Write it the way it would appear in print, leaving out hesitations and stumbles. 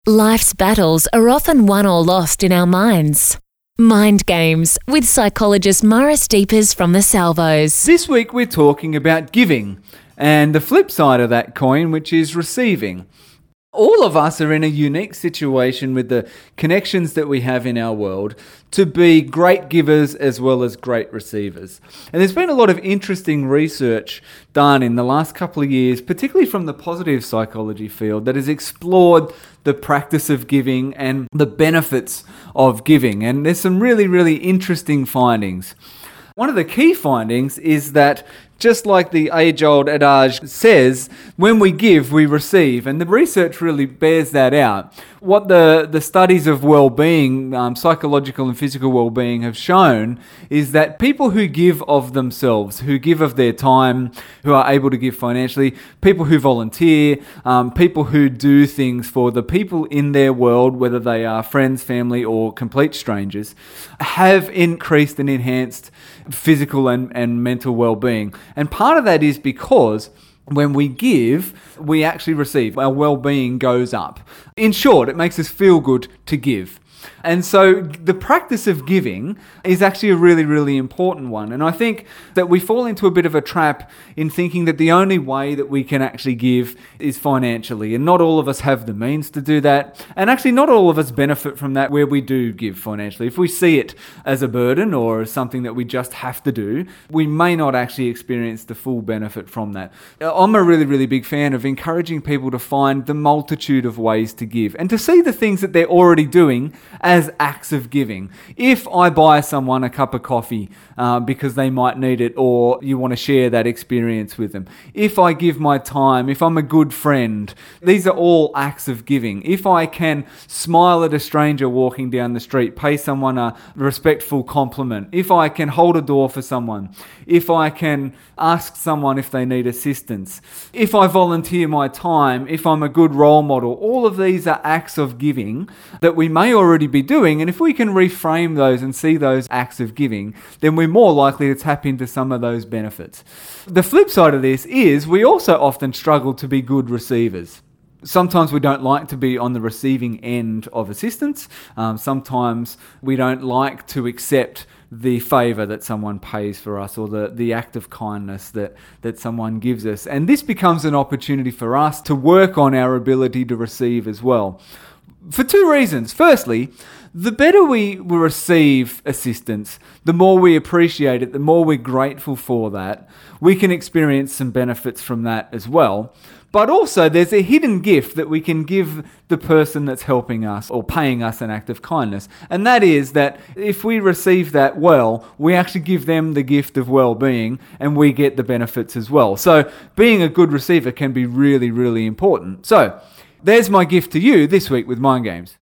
Life's battles are often won or lost in our minds. Mind Games with psychologist Maurice Deepers from the Salvos. This week we're talking about giving and the flip side of that coin, which is receiving. All of us are in a unique situation with the connections that we have in our world to be great givers as well as great receivers. And there's been a lot of interesting research done in the last couple of years, particularly from the positive psychology field, that has explored the practice of giving and the benefits of giving. And there's some really, really interesting findings. One of the key findings is that just like the age-old adage says, when we give, we receive. And the research really bears that out. What the studies of well-being, psychological and physical well-being have shown is that people who give of themselves, who give of their time, who are able to give financially, people who volunteer, people who do things for the people in their world, whether they are friends, family, or complete strangers, have increased and enhanced physical and mental well-being. And part of that is because when we give, we actually receive. Our well-being goes up. In short, it makes us feel good to give. And so the practice of giving is actually a really, really important one. And I think that we fall into a bit of a trap in thinking that the only way that we can actually give is financially. And not all of us have the means to do that. And actually not all of us benefit from that where we do give financially. If we see it as a burden or as something that we just have to do, we may not actually experience the full benefit from that. I'm a really, really big fan of encouraging people to find the multitude of ways to give and to see the things that they're already doing as acts of giving. If I buy someone a cup of coffee because they might need it, or you want to share that experience with them. If I give my time, if I'm a good friend, these are all acts of giving. If I can smile at a stranger walking down the street, pay someone a respectful compliment, if I can hold a door for someone, if I can ask someone if they need assistance, if I volunteer my time, if I'm a good role model, all of these are acts of giving that we may already be doing. And if we can reframe those and see those acts of giving, then we're more likely to tap into some of those benefits. The flip side of this is we also often struggle to be good receivers. Sometimes we don't like to be on the receiving end of assistance. Sometimes we don't like to accept the favour that someone pays for us, or the act of kindness that someone gives us. And this becomes an opportunity for us to work on our ability to receive as well. For two reasons. Firstly, the better we receive assistance, the more we appreciate it, the more we're grateful for that, we can experience some benefits from that as well. But also there's a hidden gift that we can give the person that's helping us or paying us an act of kindness. And that is that if we receive that well, we actually give them the gift of well-being and we get the benefits as well. So being a good receiver can be really, really important. So there's my gift to you this week with Mind Games.